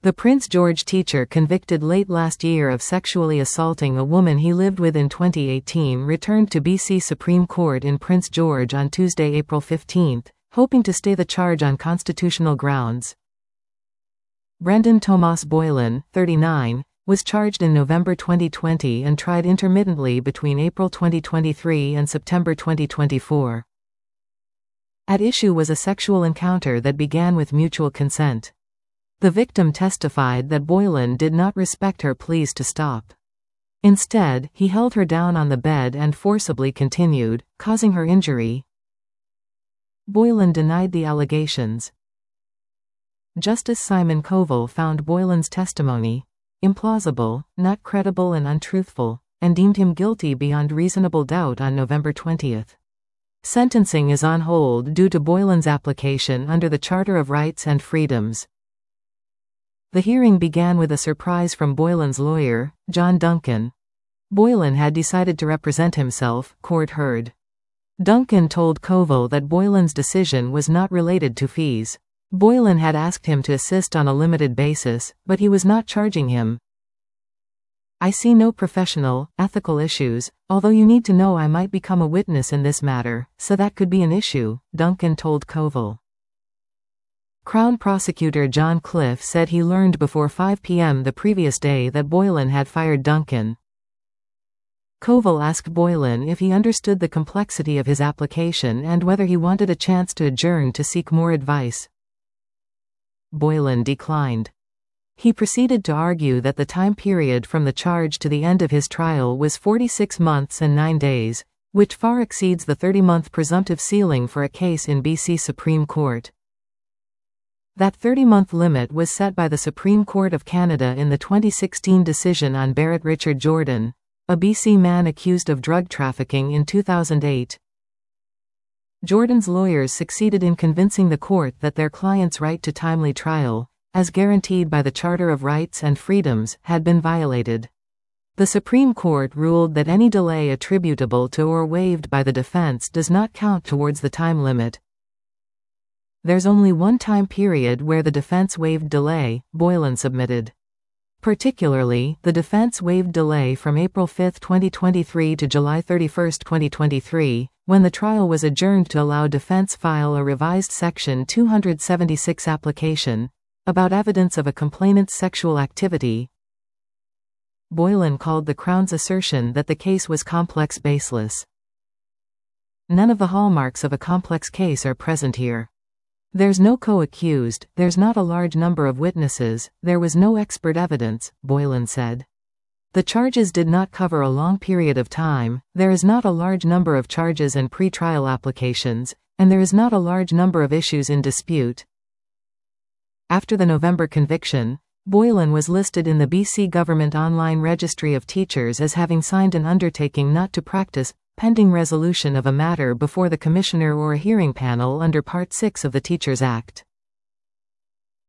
The Prince George teacher convicted late last year of sexually assaulting a woman he lived with in 2018 returned to BC Supreme Court in Prince George on Tuesday, April 15, hoping to stay the charge on constitutional grounds. Brendan Tomas Boylan, 39, was charged in November 2020 and tried intermittently between April 2023 and September 2024. At issue was a sexual encounter that began with mutual consent. The victim testified that Boylan did not respect her pleas to stop. Instead, he held her down on the bed and forcibly continued, causing her injury. Boylan denied the allegations. Justice Simon Koval found Boylan's testimony implausible, not credible and untruthful, and deemed him guilty beyond reasonable doubt on November 20. Sentencing is on hold due to Boylan's application under the Charter of Rights and Freedoms. The hearing began with a surprise from Boylan's lawyer, John Duncan. Boylan had decided to represent himself, court heard. Duncan told Koval that Boylan's decision was not related to fees. Boylan had asked him to assist on a limited basis, but he was not charging him. "I see no professional, ethical issues, although you need to know I might become a witness in this matter, so that could be an issue," Duncan told Koval. Crown Prosecutor John Cliff said he learned before 5 p.m. the previous day that Boylan had fired Duncan. Koval asked Boylan if he understood the complexity of his application and whether he wanted a chance to adjourn to seek more advice. Boylan declined. He proceeded to argue that the time period from the charge to the end of his trial was 46 months and 9 days, which far exceeds the 30-month presumptive ceiling for a case in BC Supreme Court. That 30-month limit was set by the Supreme Court of Canada in the 2016 decision on Barrett Richard Jordan, a BC man accused of drug trafficking in 2008. Jordan's lawyers succeeded in convincing the court that their client's right to timely trial, as guaranteed by the Charter of Rights and Freedoms, had been violated. The Supreme Court ruled that any delay attributable to or waived by the defense does not count towards the time limit. "There's only one time period where the defense waived delay," Boylan submitted. Particularly, the defense waived delay from April 5, 2023 to July 31, 2023, when the trial was adjourned to allow defense file a revised Section 276 application about evidence of a complainant's sexual activity. Boylan called the Crown's assertion that the case was complex baseless. "None of the hallmarks of a complex case are present here. There's no co-accused, there's not a large number of witnesses, there was no expert evidence," Boylan said. "The charges did not cover a long period of time, there is not a large number of charges and pre-trial applications, and there is not a large number of issues in dispute." After the November conviction, Boylan was listed in the BC Government Online Registry of Teachers as having signed an undertaking not to practice, pending resolution of a matter before the Commissioner or a hearing panel under Part 6 of the Teachers Act.